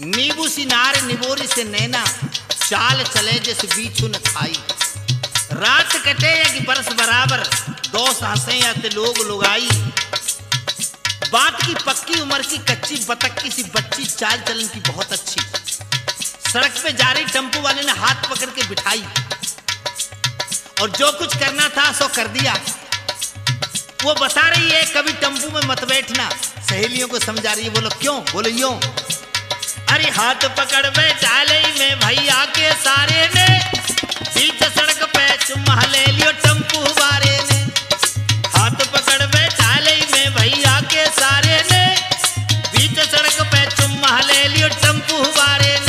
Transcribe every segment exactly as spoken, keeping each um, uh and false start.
नींबू सी नार निबोरी से नैना, चाल चले जैसे बीछू न खाई। रात कटे या कि बरस बराबर, दोस्त हंसे या ते लोग लुगाई। बात की पक्की उम्र की कच्ची बतख की सी बच्ची, चाल चलन की बहुत अच्छी। सड़क पे जा रही टेम्पो वाले ने हाथ पकड़ के बिठाई, और जो कुछ करना था सो कर दिया। वो बता रही है कभी टेम्पो में मत बैठना, सहेलियों को समझा रही है। बोलो क्यों? बोलो यूं, अरे हाथ पकड़ बैठा ले में भैया के सारे ने, बीच सड़क पे चुम्मा ले लियो टेम्पो वाले ने। हाथ पकड़ बैठा ले में भैया के सारे ने, बीच सड़क पे चुम्मा ले लियो टेम्पो वाले ने।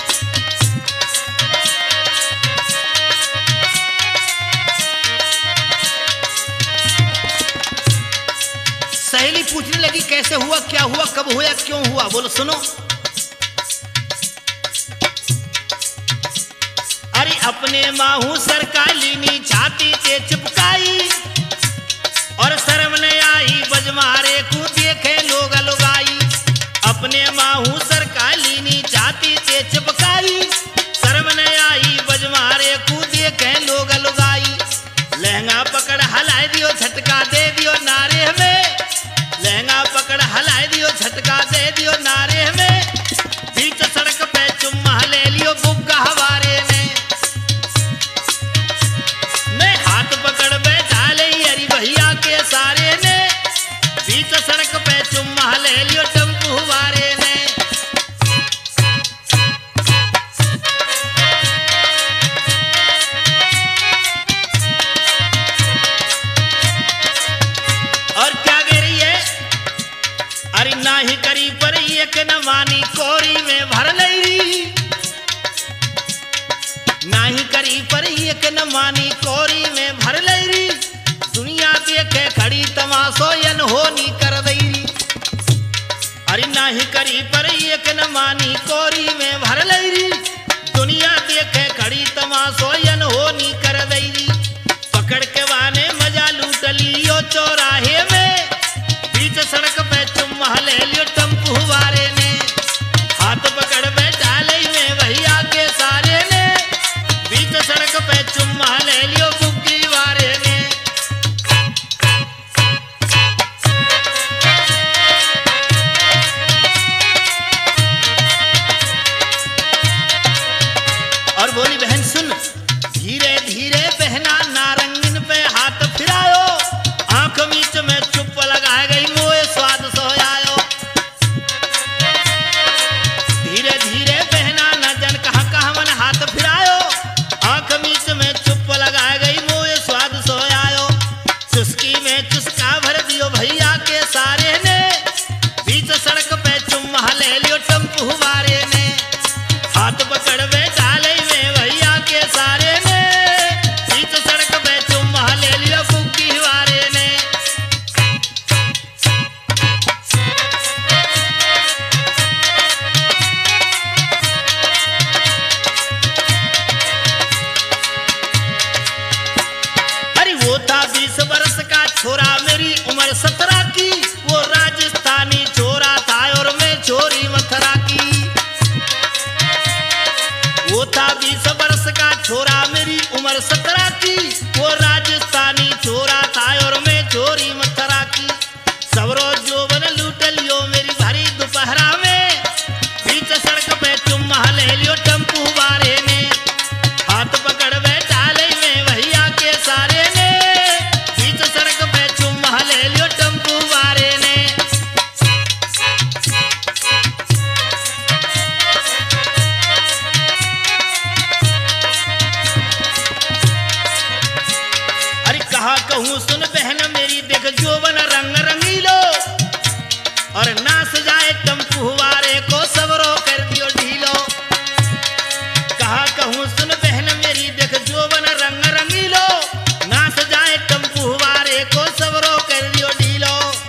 सहेली पूछने लगी कैसे हुआ, क्या हुआ, कब हुआ, क्यों हुआ? बोलो सुनो, अरे अपने माहू सरकाली नी छाती से चिपकाई, और शर्म ने आई बजमारे को देखे लोग लुगाई। अपने माहू सरकाली नी छाती से चिपकाई, शर्म ने आई बजमारे को देखे लोग लुगाई। लहंगा पकड़ हलाई दियो, झटका दे दियो नारे में। लहंगा पकड़ हलाई दियो, झटका दे दियो नारे में। बीच सड़क पे चुम्मा ले लियो बुग्गा हवारे ने। मैं हाथ पकड़ बैठा ले अरे भैया के सारे ने, बीच सड़क पे चुम्मा ले लियो टेम्पो वाले ने। और क्या कह रही है, अरे ना ही करी पर एक न मानी कोरी में भर लई। ना ही करी पर एक न मानी कोरी में भर लई। दुनिया देखे खड़ी तमाशो यन होनी कर दई। अरे ना ही करी पर एक न मानी कोरी में भर लई। दुनिया देखे खड़ी तमाशो यन होनी कर दई। पकड़ के वाने मजा लूट लियो चौराहे में, बीच सड़क पे चुम्मा ले लियो टेम्पो वाले ने। हाथ पकड़ बैठा ले में भैया के सारे ने, बीच सड़क पे चुम्मा ले लियो बुग्गी वाले ने। और बोली बहन सुन, धीरे धीरे बहना नारंगिन पे हाथ फिरायो, आंख बीच में चुप लगा गई मोए स्वाद सोयायो। धीरे धीरे बहना न जन कहा कहा मन हाथ फिरायो, आंख बीच में चुप लगा गई मोए स्वाद सोयायो। चुस्की में चुस्का भर दियो भैया के सारे ने, बीच सड़क पे चुम्मा ले लियो टेम्पो वाले ने। हाथ पकड़ बैठा ले में भैया के सारे ने, बीच सड़क पे चुम्मा ले लियो बुग्गी वाले ने। अरे वो था बीस वर्ष का छोरा, मेरी उम्र सत्रह की। वो राजस्थानी छोरा था और मैं छोरी मथुरा की। वो था बीस वर्ष का छोरा, मेरी उम्र सत्रह की। वो राजस्थानी छोरा था और मैं छोरी मथुरा की। सबरो जोबन लूट लियो मेरी भरी दोपहरा में, बीच सड़क पे चुम्मा ले लियो टेम्पो वाले ने। हाथ पकड़ बैठा ले में भैया के सारे ने, बीच सड़क पे चुम्मा ले लियो टेम्पो वाले ने। अरे कहा कहूँ सुन बहन मेरी, देख जोबन रंग रंगीलो, और नाच जाए टेम्पो वाले को सबरो कर दियो ढीलो। कहा कहूँ सुन बहन मेरी, देख जोबन रंग रंगीलो, नाच जाए टेम्पो वाले को सबरो कर दियो ढीलो।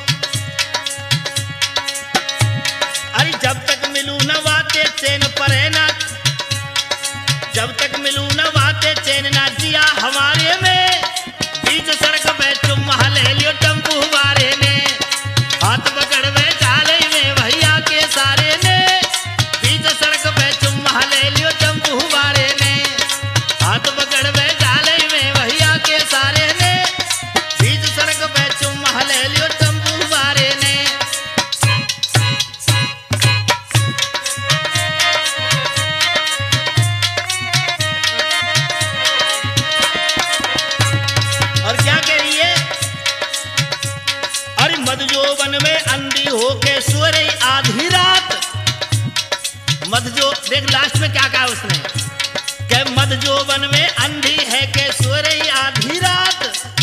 अरे जब तक मिलू न वाते चैन परे ना, जब तक मिलू न वाते चैन ना जिया हमारे में, बीच सड़क पे चुम्मा ले लियो टेम्पो वाले ने। हाथ पकड़ बैठा ले में भैया के सारे ने, बीच मध जोवन में अंधी हो के सो रही आधी रात। मध जो देख लास्ट में क्या कहा उसने कि मध जोवन में अंधी है के सो रही आधी रात।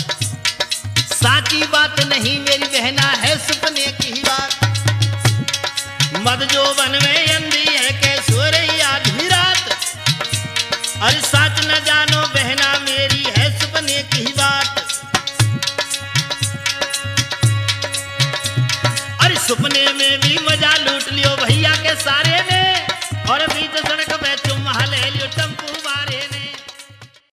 साची बात नहीं मेरी बहना है सपने की ही बात। मध जोवन में अंधी है के सो रही आधी रात। अरे सच न जानो बहना मेरी है सपने की ही बात। अरे सपने में भी मजा लूट लियो